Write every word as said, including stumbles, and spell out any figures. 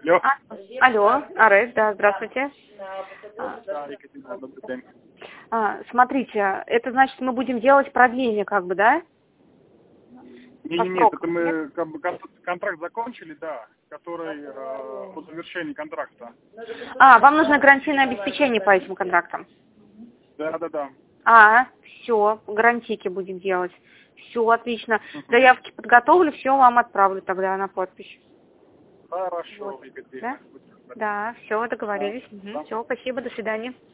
Алло. А, алло, Арес, да, здравствуйте. Да, Екатерина, добрый день. А, смотрите, это значит, мы будем делать продление, как бы, да? Не, По не, нет, срокам, это мы нет? как бы кон- контракт закончили, да, который э, по завершении контракта. А, вам нужно гарантийное обеспечение по этим контрактам. Да, да, да. А, все, гарантийки будем делать. Все, отлично. Мгм. Заявки подготовлю, все вам отправлю тогда на подпись. Хорошо, Вот. Да? Екатерина. Будьте здоровы. Да, все, Да, договорились. да. Все, спасибо, до свидания.